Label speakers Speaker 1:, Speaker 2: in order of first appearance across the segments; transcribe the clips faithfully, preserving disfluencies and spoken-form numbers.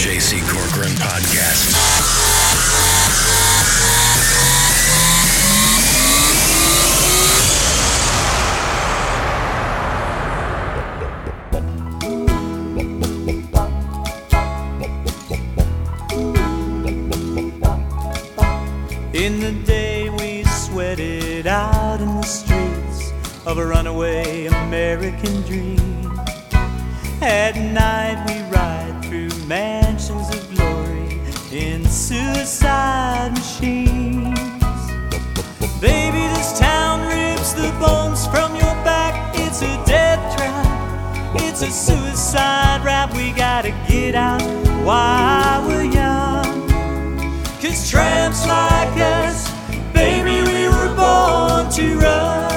Speaker 1: J C Corcoran Podcast.
Speaker 2: In the day we sweated out in the streets of a runaway American dream. At night we ride through mansions of glory in suicide machines. Baby, this town rips the bones from your back. It's a death trap, it's a suicide rap. We gotta get out while we're young, 'cause tramps like us, baby, we were born to run.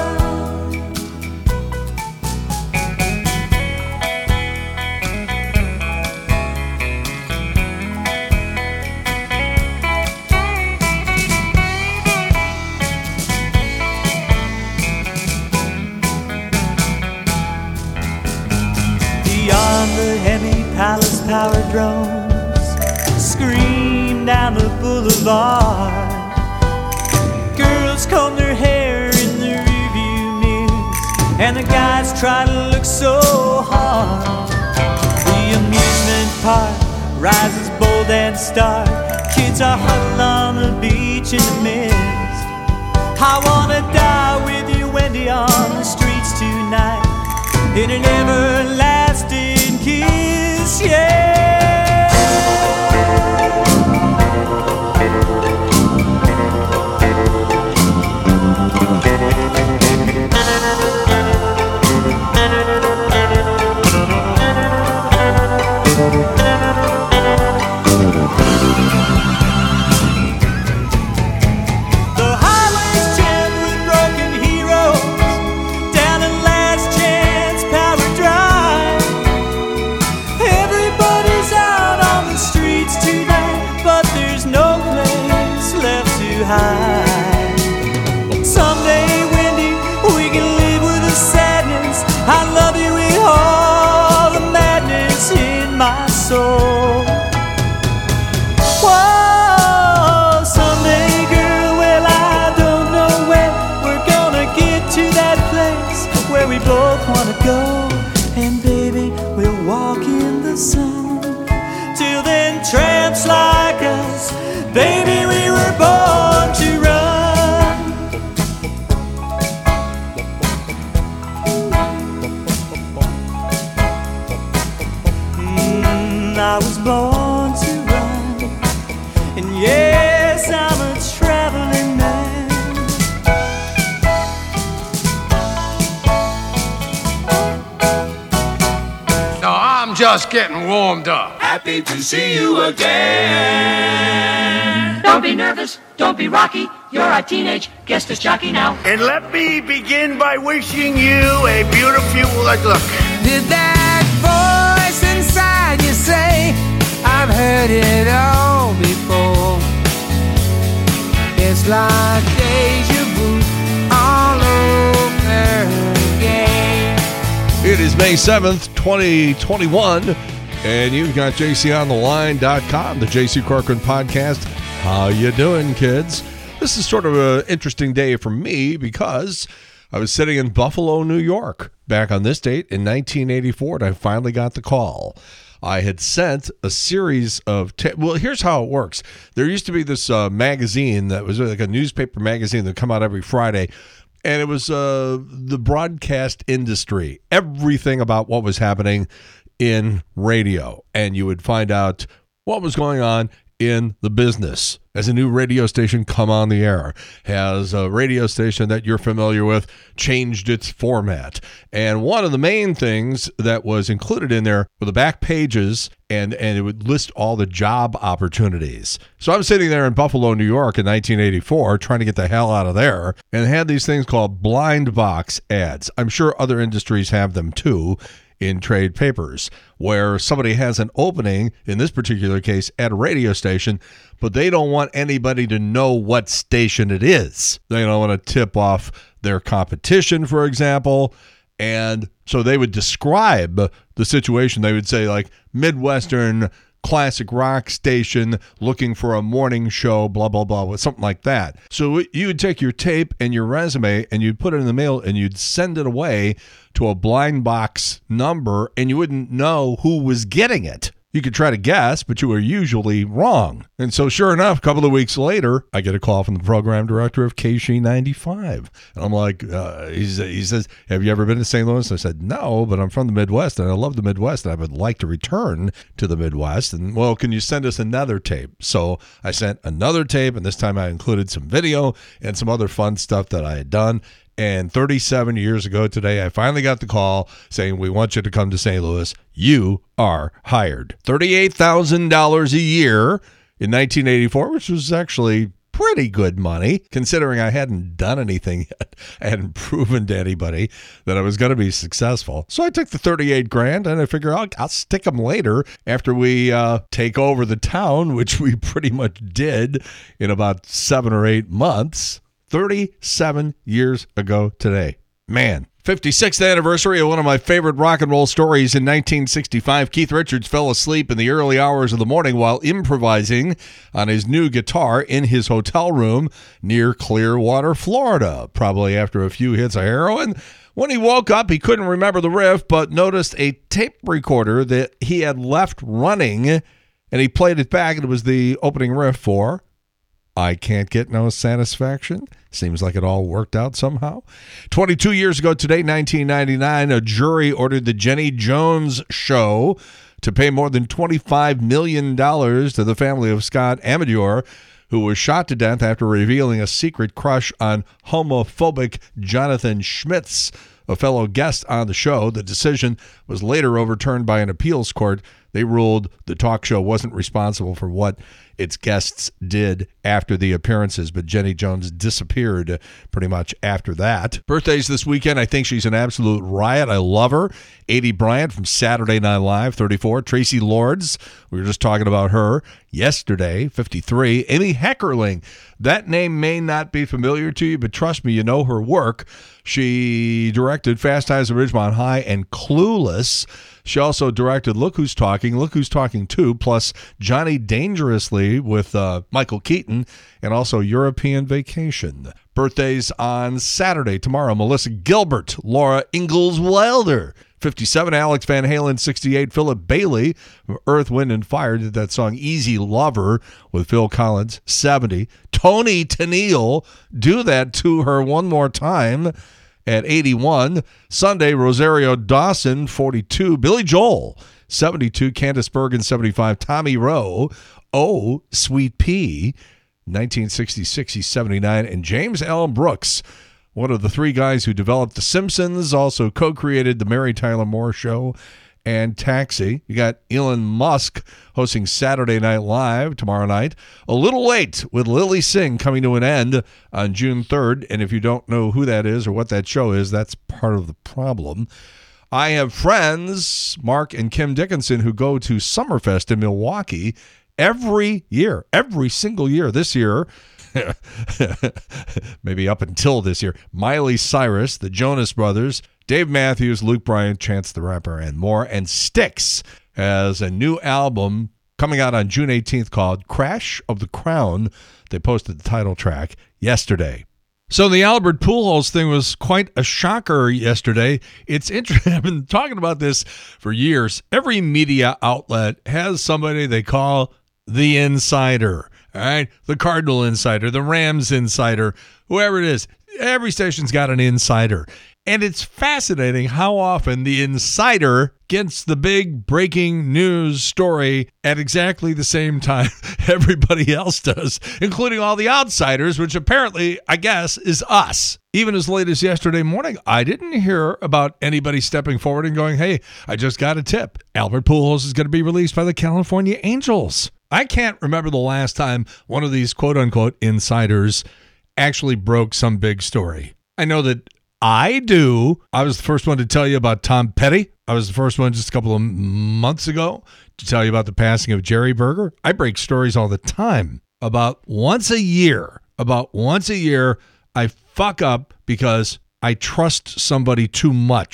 Speaker 2: Beyond the Hemi Palace power drones scream down the boulevard. Girls comb their hair in the rearview mirrors, and the guys try to look so hard. The amusement park rises bold and stark. Kids are huddled on the beach in the mist. I wanna die with you, Wendy, on the streets tonight, in an everlasting kiss, yeah. The highway's jammed with broken heroes down a last chance power drive. Everybody's out on the streets tonight, but there's no place left to hide. Someday, Wendy, we can live with the sadness. I love you with all the madness in my soul. Whoa, someday, girl, well, I don't know when we're gonna get to that place where we both wanna go. And baby, we'll walk in the sun. Till then, tramps like us, baby, we were born to run. Mm, I was born to run, and yes, I'm a traveling man.
Speaker 3: No, I'm just getting warmed up.
Speaker 4: Happy to see you again.
Speaker 5: Don't be nervous, don't be rocky. You're our teenage guest disc jockey now.
Speaker 6: And let me begin by wishing you a beautiful, like, look.
Speaker 7: Did that voice inside you say, I've heard it all before? It's like deja vu all over again.
Speaker 8: It is May seventh, twenty twenty-one, and you've got J C on the line dot com, the J C Corcoran Podcast. How you doing, kids? This is sort of an interesting day for me because I was sitting in Buffalo, New York, back on this date in nineteen eighty-four, and I finally got the call. I had sent a series of ta- well, here's how it works. There used to be this uh, magazine that was like a newspaper magazine that would come out every Friday, and it was uh, the broadcast industry, everything about what was happening in radio, and you would find out what was going on in the business. As a new radio station come on the air, has a radio station that you're familiar with changed its format. And one of the main things that was included in there were the back pages, and, and it would list all the job opportunities. So I'm sitting there in Buffalo, New York in nineteen eighty-four, trying to get the hell out of there, and had these things called blind box ads. I'm sure other industries have them too, in trade papers, where somebody has an opening, in this particular case, at a radio station, but they don't want anybody to know what station it is. They don't want to tip off their competition, for example. And so they would describe the situation. They would say, like, Midwestern classic rock station looking for a morning show, blah, blah, blah, with something like that. So you would take your tape and your resume and you'd put it in the mail and you'd send it away to a blind box number and you wouldn't know who was getting it. You could try to guess, but you were usually wrong. And so sure enough, a couple of weeks later, I get a call from the program director of K S H E ninety-five. And I'm like, uh, he's, he says, have you ever been to Saint Louis? I said, no, but I'm from the Midwest, and I love the Midwest, and I would like to return to the Midwest. And, well, can you send us another tape? So I sent another tape, and this time I included some video and some other fun stuff that I had done. And thirty-seven years ago today, I finally got the call saying, we want you to come to Saint Louis. You are hired. thirty-eight thousand dollars a year in nineteen eighty-four, which was actually pretty good money, considering I hadn't done anything yet. I hadn't proven to anybody that I was going to be successful. So I took the thirty-eight grand and I figured I'll, I'll stick them later after we uh, take over the town, which we pretty much did in about seven or eight months. thirty-seven years ago today. Man. fifty-sixth anniversary of one of my favorite rock and roll stories in nineteen sixty-five. Keith Richards fell asleep in the early hours of the morning while improvising on his new guitar in his hotel room near Clearwater, Florida, probably after a few hits of heroin. When he woke up, he couldn't remember the riff, but noticed a tape recorder that he had left running, and he played it back, and it was the opening riff for I Can't Get No Satisfaction. Seems like it all worked out somehow. twenty-two years ago today, nineteen ninety-nine, a jury ordered the Jenny Jones Show to pay more than twenty-five million dollars to the family of Scott Amador, who was shot to death after revealing a secret crush on homophobic Jonathan Schmitz, a fellow guest on the show. The decision was later overturned by an appeals court. They ruled the talk show wasn't responsible for what its guests did after the appearances, but Jenny Jones disappeared pretty much after that. Birthdays this weekend. I think she's an absolute riot. I love her. Aidy Bryant from Saturday Night Live, thirty-four. Tracy Lords, we were just talking about her yesterday, fifty-three. Amy Heckerling, that name may not be familiar to you, but trust me, you know her work. She directed Fast Times at Ridgemont High and Clueless. She also directed Look Who's Talking, Look Who's Talking two, plus Johnny Dangerously with uh, Michael Keaton, and also European Vacation. Birthdays on Saturday, tomorrow, Melissa Gilbert, Laura Ingalls Wilder, fifty-seven, Alex Van Halen, sixty-eight, Philip Bailey, Earth, Wind, and Fire, did that song Easy Lover with Phil Collins, seventy. Toni Tennille, Do That to Her One More Time, at eighty-one. Sunday, Rosario Dawson, forty-two. Billy Joel, seventy-two. Candice Bergen, seventy-five. Tommy Rowe, Oh, Sweet Pea, nineteen sixty-six, he's seventy-nine. And James L. Brooks, one of the three guys who developed The Simpsons, also co-created The Mary Tyler Moore Show and Taxi. You got Elon Musk hosting Saturday Night Live tomorrow night. A Little Late with Lily Singh coming to an end on June third. And if you don't know who that is or what that show is, that's part of the problem. I have friends, Mark and Kim Dickinson, who go to Summerfest in Milwaukee every year, every single year. This year, maybe up until this year, Miley Cyrus, the Jonas Brothers, Dave Matthews, Luke Bryan, Chance the Rapper, and more. And Styx has a new album coming out on June eighteenth called Crash of the Crown. They posted the title track yesterday. So the Albert Pujols thing was quite a shocker yesterday. It's interesting. I've been talking about this for years. Every media outlet has somebody they call the insider. All right, the Cardinal insider, the Rams insider, whoever it is. Every station's got an insider. And it's fascinating how often the insider gets the big breaking news story at exactly the same time everybody else does, including all the outsiders, which apparently, I guess, is us. Even as late as yesterday morning, I didn't hear about anybody stepping forward and going, hey, I just got a tip. Albert Pujols is going to be released by the California Angels. I can't remember the last time one of these quote-unquote insiders actually broke some big story. I know that I do. I was the first one to tell you about Tom Petty. I was the first one just a couple of months ago to tell you about the passing of Jerry Berger. I break stories all the time. About once a year, about once a year, I fuck up because I trust somebody too much.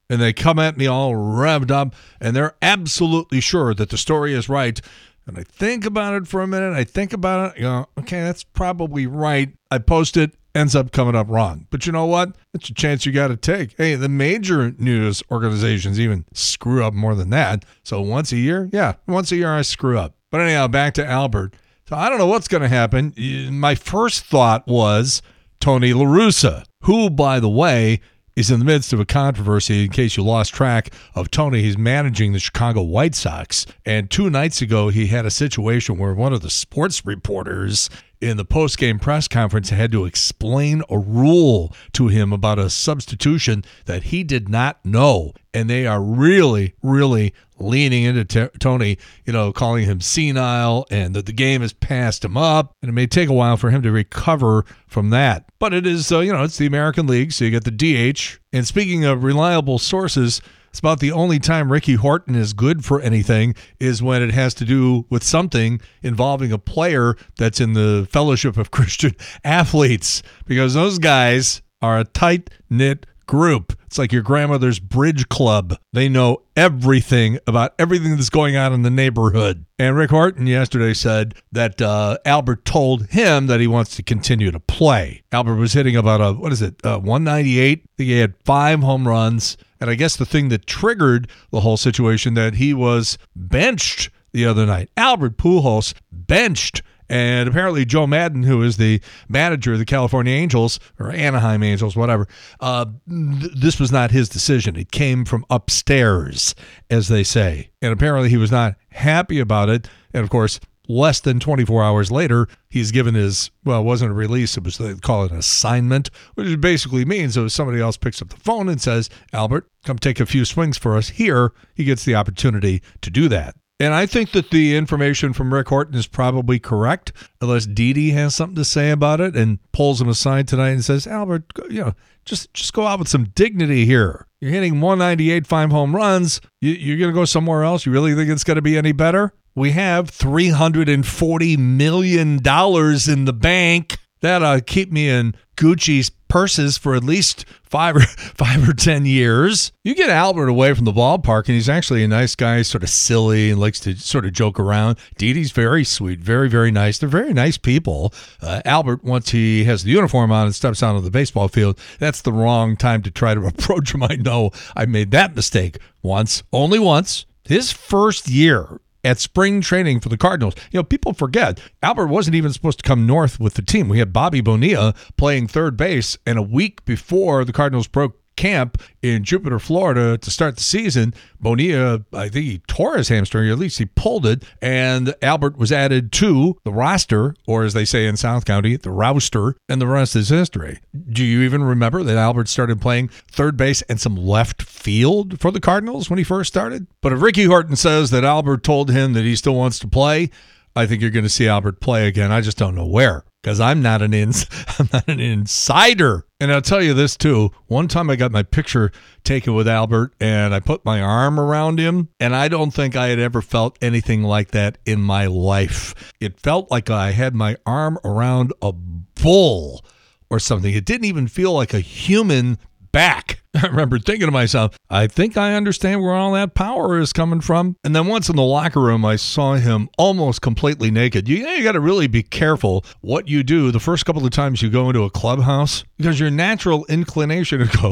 Speaker 8: and they come at me all revved up, and they're absolutely sure that the story is right. And I think about it for a minute. I think about it. You know, okay, that's probably right. I post it, ends up coming up wrong. But you know what? It's a chance you got to take. Hey, the major news organizations even screw up more than that. So once a year, yeah, once a year I screw up. But anyhow, back to Albert. So I don't know what's going to happen. My first thought was Tony La Russa, who, by the way, is in the midst of a controversy. In case you lost track of Tony, he's managing the Chicago White Sox. And two nights ago, he had a situation where one of the sports reporters in the post-game press conference had to explain a rule to him about a substitution that he did not know. And they are really, really leaning into t- Tony, you know, calling him senile and that the game has passed him up. And it may take a while for him to recover from that. But it is, uh, you know, it's the American League, so you get the D H. And speaking of reliable sources, it's about the only time Ricky Horton is good for anything is when it has to do with something involving a player that's in the Fellowship of Christian Athletes, because those guys are a tight-knit group. It's like your grandmother's bridge club. They know everything about everything that's going on in the neighborhood. And Rick Horton yesterday said that uh, Albert told him that he wants to continue to play. Albert was hitting about a, what is it, uh, one ninety-eight. I think he had five home runs. And I guess the thing that triggered the whole situation that he was benched the other night. Albert Pujols benched. And apparently Joe Madden, who is the manager of the California Angels, or Anaheim Angels, whatever, uh, th- this was not his decision. It came from upstairs, as they say. And apparently he was not happy about it. And, of course, less than twenty-four hours later, he's given his, well, it wasn't a release. It was, they call it an assignment, which basically means that if somebody else picks up the phone and says, Albert, come take a few swings for us here, he gets the opportunity to do that. And I think that the information from Rick Horton is probably correct, unless Didi has something to say about it and pulls him aside tonight and says, Albert, you know, just just go out with some dignity here. You're hitting one ninety-eight, five home runs. You, you're going to go somewhere else? You really think it's going to be any better? We have three hundred forty million dollars in the bank. That'll keep me in Gucci's purses for at least five or five or ten years. You get Albert away from the ballpark, and he's actually a nice guy, sort of silly, and likes to sort of joke around. Didi's very sweet, very, very nice. They're very nice people. Uh, Albert, once he has the uniform on and steps out on the baseball field, that's the wrong time to try to approach him. I know I made that mistake once, only once. His first year at spring training for the Cardinals. You know, people forget, Albert wasn't even supposed to come north with the team. We had Bobby Bonilla playing third base, and a week before the Cardinals broke camp in Jupiter, Florida to start the season, Bonilla, I think he tore his hamstring, or at least he pulled it, and Albert was added to the roster, or as they say in South County, the rouster, and the rest is history. Do you even remember that Albert started playing third base and some left field for the Cardinals when he first started? But if Ricky Horton says that Albert told him that he still wants to play, I think you're going to see Albert play again. I just don't know where, because I'm not an ins- I'm not an insider. And I'll tell you this too. One time I got my picture taken with Albert, and I put my arm around him, and I don't think I had ever felt anything like that in my life. It felt like I had my arm around a bull or something. It didn't even feel like a human back. I remember thinking to myself, I think I understand where all that power is coming from. And then once in the locker room, I saw him almost completely naked. You, you got to really be careful what you do the first couple of times you go into a clubhouse, because your natural inclination to go,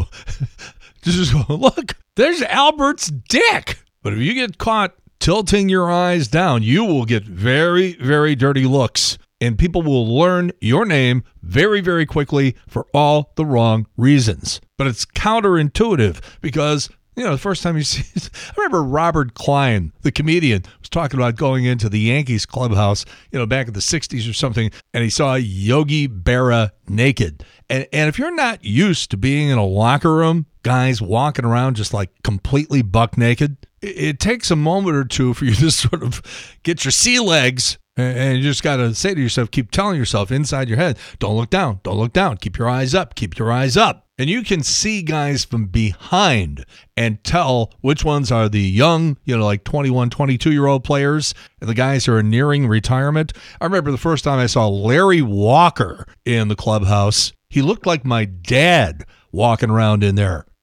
Speaker 8: just go, look, there's Albert's dick. But if you get caught tilting your eyes down, you will get very, very dirty looks. And people will learn your name very, very quickly for all the wrong reasons. But it's counterintuitive because, you know, the first time you see it, I remember Robert Klein, the comedian, was talking about going into the Yankees clubhouse, you know, back in the sixties or something, and he saw Yogi Berra naked. And, and if you're not used to being in a locker room, guys walking around just like completely buck naked, it, it takes a moment or two for you to sort of get your sea legs. And you just got to say to yourself, keep telling yourself inside your head, don't look down, don't look down, keep your eyes up, keep your eyes up. And you can see guys from behind and tell which ones are the young, you know, like twenty-one, twenty-two-year-old players, and the guys who are nearing retirement. I remember the first time I saw Larry Walker in the clubhouse. He looked like my dad walking around in there.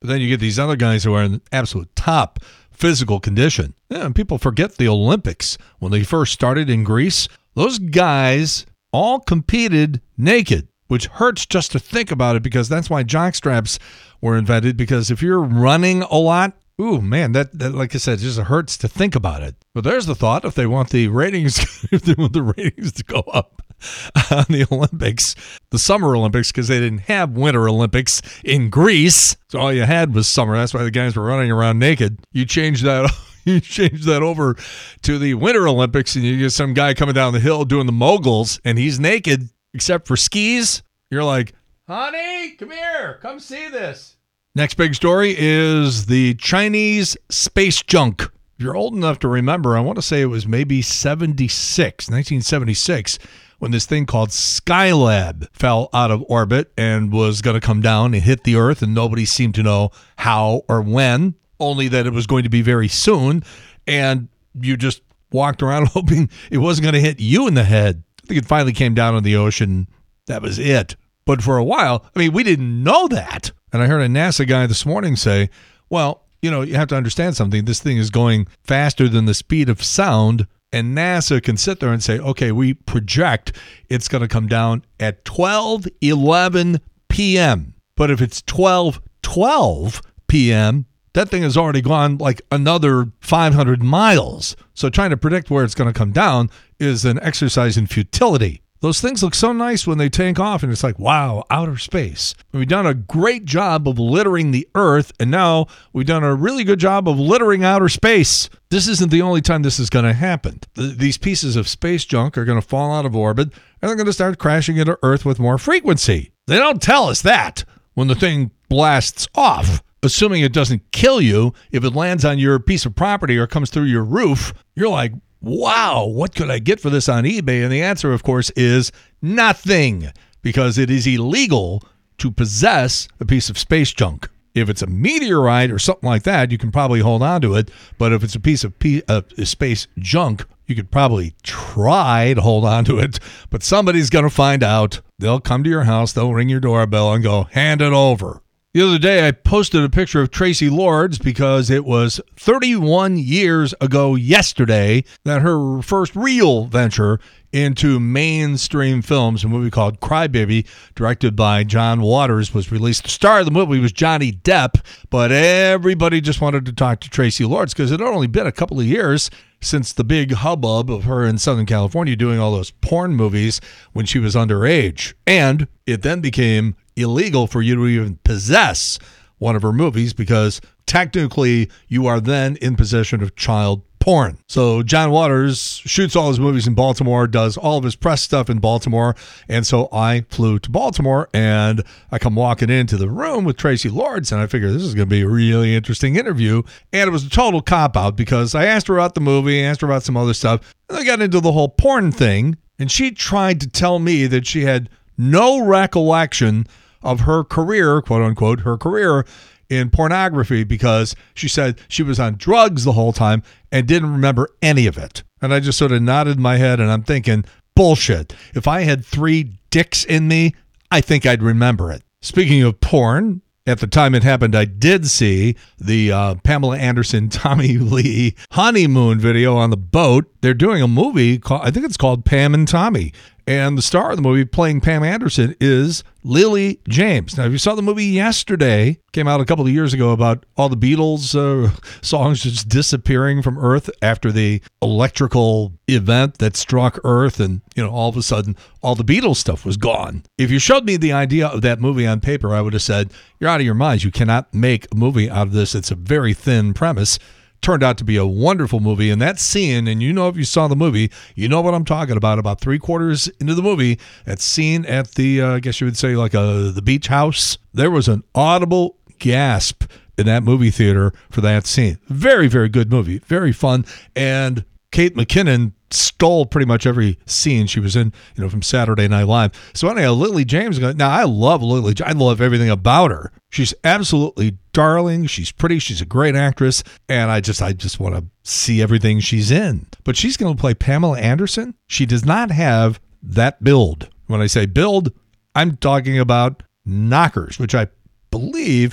Speaker 8: But then you get these other guys who are in absolute top physical condition. Yeah, and people forget the Olympics. When they first started in Greece, those guys all competed naked, which hurts just to think about it, because that's why jock straps were invented, because if you're running a lot, ooh, man, that, that like I said, just hurts to think about it. But there's the thought, if they want the ratings, if they want the ratings to go up on the Olympics, the Summer Olympics, because they didn't have Winter Olympics in Greece, so all you had was summer. That's why the guys were running around naked. You change that, you change that over to the Winter Olympics, and you get some guy coming down the hill doing the moguls, and he's naked except for skis. You're like, honey, come here, come see this. Next big story is the Chinese space junk. If you're old enough to remember, I want to say it was maybe seventy-six, nineteen seventy-six, when this thing called Skylab fell out of orbit and was going to come down and hit the Earth, and nobody seemed to know how or when, only that it was going to be very soon, and you just walked around hoping it wasn't going to hit you in the head. I think it finally came down in the ocean. That was it. But for a while, I mean, we didn't know that. And I heard a NASA guy this morning say, well, you know, you have to understand something. This thing is going faster than the speed of sound. And NASA can sit there and say, okay, we project it's going to come down at twelve eleven p.m. But if it's twelve twelve p.m., that thing has already gone like another five hundred miles. So trying to predict where it's going to come down is an exercise in futility. Those things look so nice when they take off, and it's like, wow, outer space. We've done a great job of littering the Earth, and now we've done a really good job of littering outer space. This isn't the only time this is going to happen. Th- these pieces of space junk are going to fall out of orbit, and they're going to start crashing into Earth with more frequency. They don't tell us that when the thing blasts off. Assuming it doesn't kill you, if it lands on your piece of property or comes through your roof, you're like, wow, what could I get for this on eBay? And the answer, of course, is nothing, because it is illegal to possess a piece of space junk. If it's a meteorite or something like that, you can probably hold on to it. But if it's a piece of pe- uh, space junk, you could probably try to hold on to it. But somebody's going to find out. They'll come to your house, they'll ring your doorbell and go, hand it over. The other day, I posted a picture of Tracy Lords because it was thirty-one years ago yesterday that her first real venture into mainstream films, a movie called Crybaby, directed by John Waters, was released. The star of the movie was Johnny Depp, but everybody just wanted to talk to Tracy Lords because it had only been a couple of years since the big hubbub of her in Southern California doing all those porn movies when she was underage. And it then became illegal for you to even possess one of her movies because technically you are then in possession of child porn. So John Waters shoots all his movies in Baltimore, does all of his press stuff in Baltimore, and so I flew to Baltimore and I come walking into the room with Tracy Lords, and I figure this is going to be a really interesting interview, and it was a total cop-out because I asked her about the movie, asked her about some other stuff, and I got into the whole porn thing, and she tried to tell me that she had no recollection of her career, quote unquote, her career in pornography because she said she was on drugs the whole time and didn't remember any of it. And I just sort of nodded my head and I'm thinking, bullshit. If I had three dicks in me, I think I'd remember it. Speaking of porn, at the time it happened, I did see the uh, Pamela Anderson, Tommy Lee honeymoon video on the boat. They're doing a movie called, I think it's called Pam and Tommy. And the star of the movie playing Pam Anderson is Lily James. Now, if you saw the movie yesterday, came out a couple of years ago about all the Beatles uh, songs just disappearing from Earth after the electrical event that struck Earth. And, you know, all of a sudden, all the Beatles stuff was gone. If you showed me the idea of that movie on paper, I would have said, you're out of your minds. You cannot make a movie out of this. It's a very thin premise. Turned out to be a wonderful movie, and that scene, and you know if you saw the movie, you know what I'm talking about. About three quarters into the movie, that scene at the, uh, I guess you would say like a the beach house, there was an audible gasp in that movie theater for that scene. Very, very good movie, very fun, and Kate McKinnon stole pretty much every scene she was in, you know, from Saturday Night Live. So anyhow, Lily James, now I love Lily, I love everything about her. She's absolutely darling. She's pretty. She's a great actress. And I just, I just want to see everything she's in. But she's going to play Pamela Anderson. She does not have that build. When I say build, I'm talking about knockers, which I believe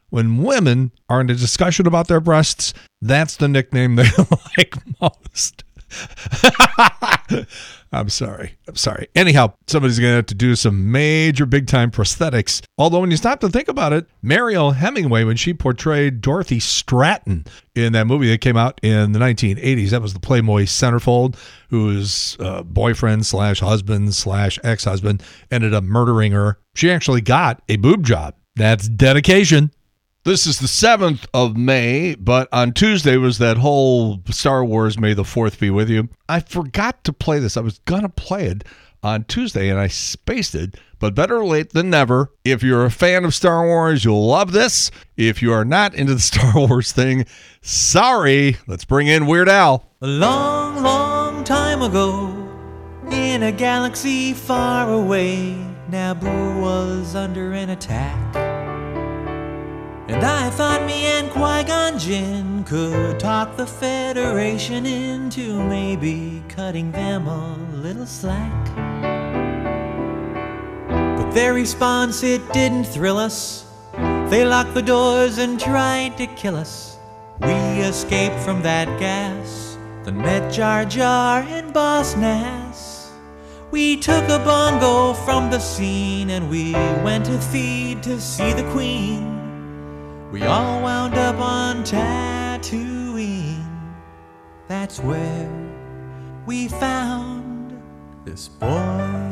Speaker 8: when women are in a discussion about their breasts, that's the nickname they like most. I'm sorry. I'm sorry. Anyhow, somebody's going to have to do some major big-time prosthetics. Although when you stop to think about it, Mariel Hemingway, when she portrayed Dorothy Stratton in that movie that came out in the nineteen eighties, that was the Playboy centerfold, whose uh, boyfriend slash husband slash ex-husband ended up murdering her. She actually got a boob job. That's dedication. This is the seventh of May, but on Tuesday was that whole Star Wars May the fourth be with you. I forgot to play this. I was going to play it on Tuesday, and I spaced it, but better late than never. If you're a fan of Star Wars, you'll love this. If you are not into the Star Wars thing, sorry. Let's bring in Weird Al.
Speaker 2: A long, long time ago, in a galaxy far away, Naboo was under an attack. And I thought me and Qui-Gon Jinn could talk the Federation into maybe cutting them a little slack. But their response, it didn't thrill us. They locked the doors and tried to kill us. We escaped from that gas, then met Jar Jar and Boss Nass. We took a bongo from the scene and we went to Theed to see the Queen. We all wound up on Tatooine. That's where we found this boy.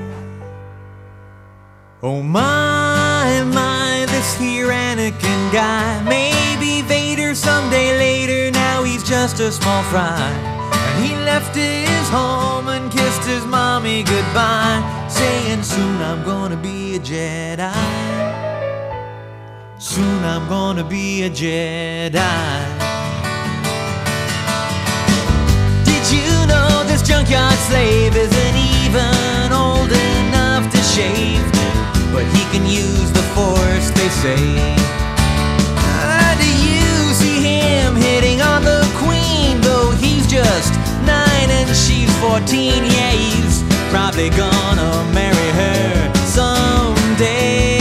Speaker 2: Oh my, my, this here Anakin guy. Maybe Vader someday later, now he's just a small fry. And he left his home and kissed his mommy goodbye, saying soon I'm gonna be a Jedi. Soon I'm gonna be a Jedi. Did you know this junkyard slave isn't even old enough to shave? But he can use the Force, they say. Ah, do you see him hitting on the Queen? Though he's just nine and she's fourteen. Yeah, he's probably gonna marry her someday.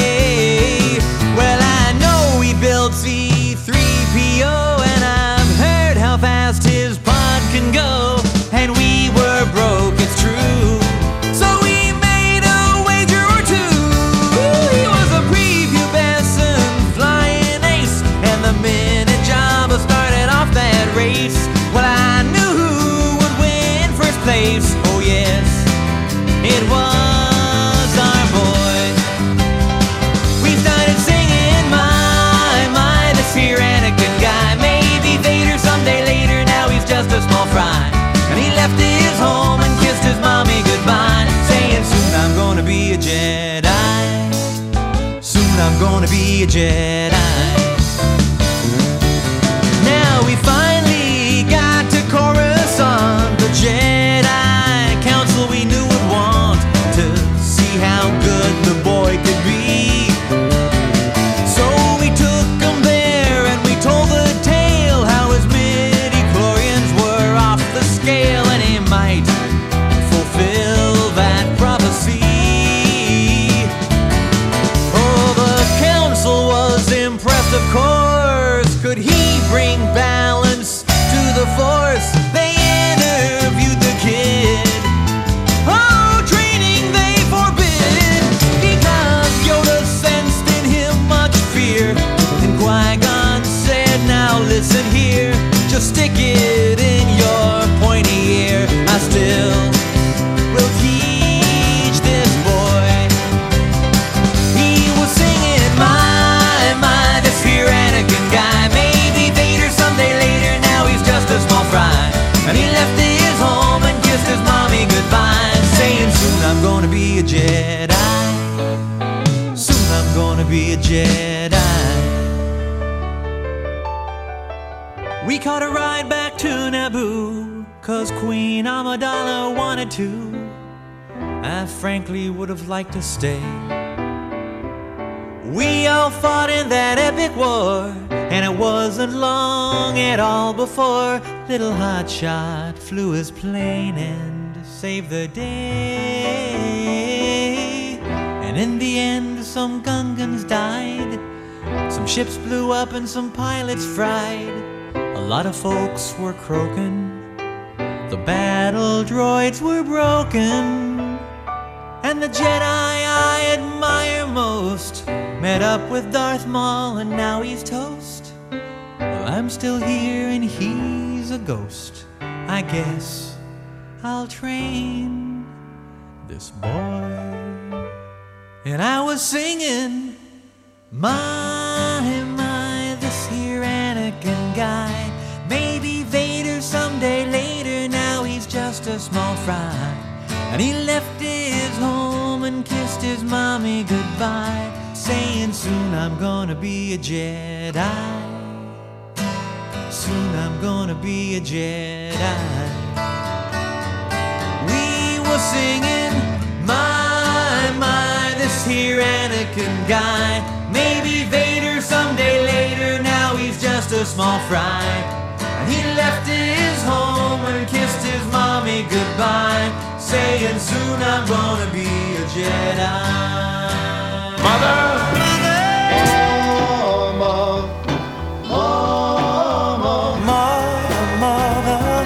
Speaker 2: Built C three P O, and I've heard how fast his pod can go. And we were broke, it's true, so we made a wager or two. He was a prepubescent flying ace, and the minute Jabba started off that race, well, I knew who would win first place. Oh yes, it was our boy. We started singing my here Anakin guy. Maybe Vader someday later, now he's just a small fry. And he left his home and kissed his mommy goodbye, saying soon I'm gonna be a Jedi. Soon I'm gonna be a Jedi. Now we finally got to Coruscant, the Jedi Council we knew would want to see how good the boy could be. And he might fulfill that prophecy. Oh, the council was impressed, of course. Could he bring balance to the Force? They interviewed the kid. Oh, training they forbid, because Yoda sensed in him much fear. And Qui-Gon said, now listen here, just stick it in your pointy ear. I still will teach this boy. He was singing my, my, this here Anakin guy. Maybe Vader someday later, now he's just a small fry. And he left his home and kissed his mommy goodbye, saying soon I'm gonna be a Jedi. Soon I'm gonna be a Jedi. We caught a ride back to Naboo, cause Queen Amidala wanted to. I frankly would have liked to stay. We all fought in that epic war, and it wasn't long at all before little Hotshot flew his plane and saved the day. And in the end, some Gungans died Some ships blew up and some pilots fried. A lot of folks were croaking. The battle droids were broken. And the Jedi I admire most met up with Darth Maul and now he's toast. Well, I'm still here and he's a ghost. I guess I'll train this boy. And I was singing, my, my, this here Anakin guy. Maybe Vader someday later, now he's just a small fry. And he left his home and kissed his mommy goodbye, saying soon I'm gonna be a Jedi. Soon I'm gonna be a Jedi. We were singing, my, my, this here Anakin guy. Maybe Vader someday later, now he's just a small fry. And he left his home and kissed his mommy goodbye, saying soon I'm gonna be a Jedi.
Speaker 3: Mother!
Speaker 2: Mama, mama, mama, mother.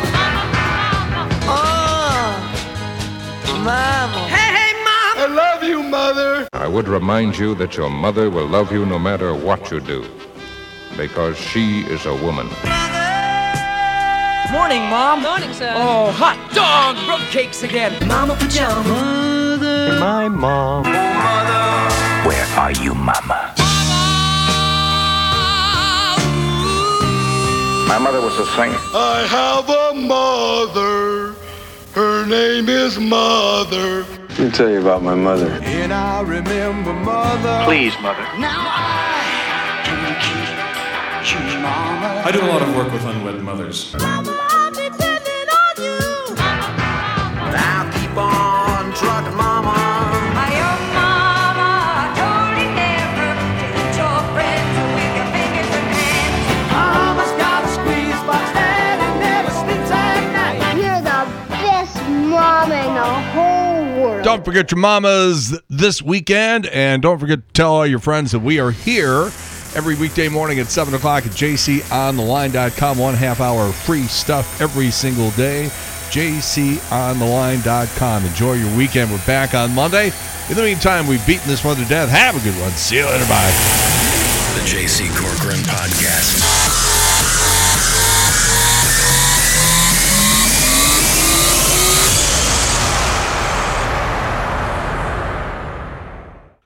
Speaker 2: Oh, mama. Hey, hey, mom!
Speaker 3: I love you, Mother!
Speaker 4: I would remind you that your mother will love you no matter what you do, because she is a woman.
Speaker 5: Morning, Mom. Morning, sir. Oh, hot dog brook cakes again. Mama pajama.
Speaker 2: Mother, my mom.
Speaker 1: Where are you, Mama?
Speaker 4: My mother was a singer.
Speaker 3: I have a mother. Her name is Mother.
Speaker 9: Let me tell you about my mother.
Speaker 2: And I remember Mother.
Speaker 6: Please, Mother.
Speaker 5: Now I can keep you, Mama.
Speaker 10: I do a lot of work with unwed mothers.
Speaker 5: I'm depending on you.
Speaker 6: Now keep on trucking, Mama.
Speaker 5: My own mama told you never to eat your friends with your fingers and hands.
Speaker 7: Mama's got a squeeze box and never sleeps at night.
Speaker 11: You're the best mom in the whole world.
Speaker 8: Don't forget your mamas this weekend, and don't forget to tell all your friends that we are here every weekday morning at seven o'clock at j c on the line dot com. One half hour free stuff every single day. j c on the line dot com. Enjoy your weekend. We're back on Monday. In the meantime, we've beaten this one to death. Have a good one. See you later. Bye.
Speaker 1: The J C Corcoran Podcast.